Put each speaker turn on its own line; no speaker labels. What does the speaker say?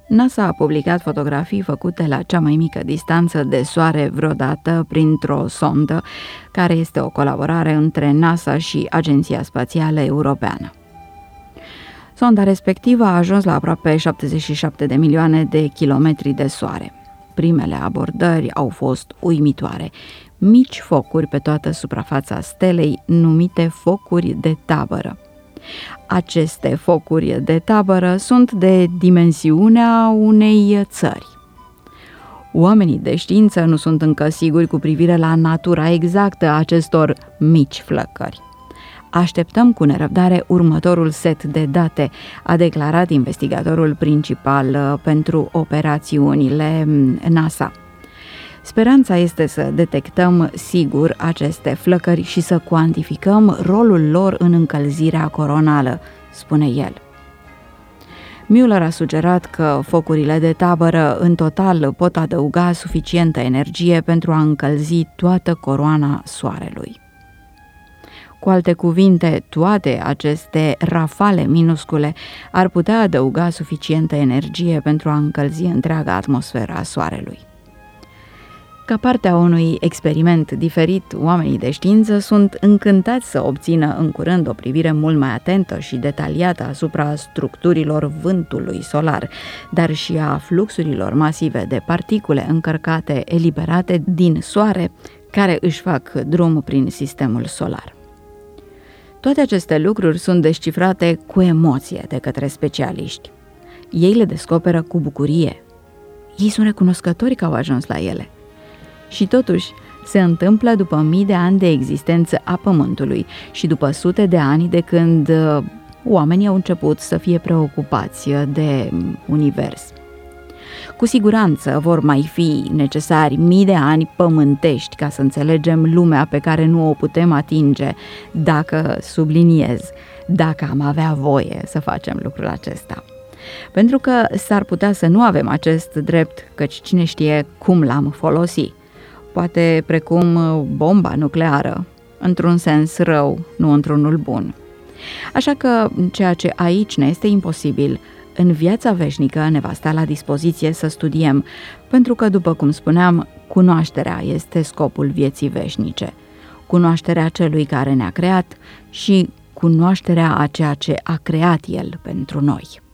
NASA a publicat fotografii făcute la cea mai mică distanță de Soare vreodată printr-o sondă, care este o colaborare între NASA și Agenția Spațială Europeană. Sonda respectivă a ajuns la aproape 77 de milioane de kilometri de Soare. Primele abordări au fost uimitoare. Mici focuri pe toată suprafața stelei, numite focuri de tabără. Aceste focuri de tabără sunt de dimensiunea unei țări. Oamenii de știință nu sunt încă siguri cu privire la natura exactă a acestor mici flăcări. Așteptăm cu nerăbdare următorul set de date, a declarat investigatorul principal pentru operațiunile NASA. Speranța este să detectăm sigur aceste flăcări și să cuantificăm rolul lor în încălzirea coronală, spune el. Mueller a sugerat că focurile de tabără în total pot adăuga suficientă energie pentru a încălzi toată coroana Soarelui. Cu alte cuvinte, toate aceste rafale minuscule ar putea adăuga suficientă energie pentru a încălzi întreaga atmosferă a Soarelui. Ca parte a unui experiment diferit, oamenii de știință sunt încântați să obțină în curând o privire mult mai atentă și detaliată asupra structurilor vântului solar, dar și a fluxurilor masive de particule încărcate eliberate din Soare, care își fac drum prin sistemul solar. Toate aceste lucruri sunt descifrate cu emoție de către specialiști. Ei le descoperă cu bucurie. Ei sunt recunoscători că au ajuns la ele. Și totuși, se întâmplă după mii de ani de existență a Pământului și după sute de ani de când oamenii au început să fie preocupați de univers. Cu siguranță vor mai fi necesari mii de ani pământești ca să înțelegem lumea pe care nu o putem atinge, dacă, subliniez, dacă am avea voie să facem lucrul acesta. Pentru că s-ar putea să nu avem acest drept, căci cine știe cum l-am folosi. Poate precum bomba nucleară, într-un sens rău, nu într-unul bun. Așa că ceea ce aici ne este imposibil, în viața veșnică ne va sta la dispoziție să studiem, pentru că, după cum spuneam, cunoașterea este scopul vieții veșnice. Cunoașterea celui care ne-a creat și cunoașterea a ceea ce a creat El pentru noi.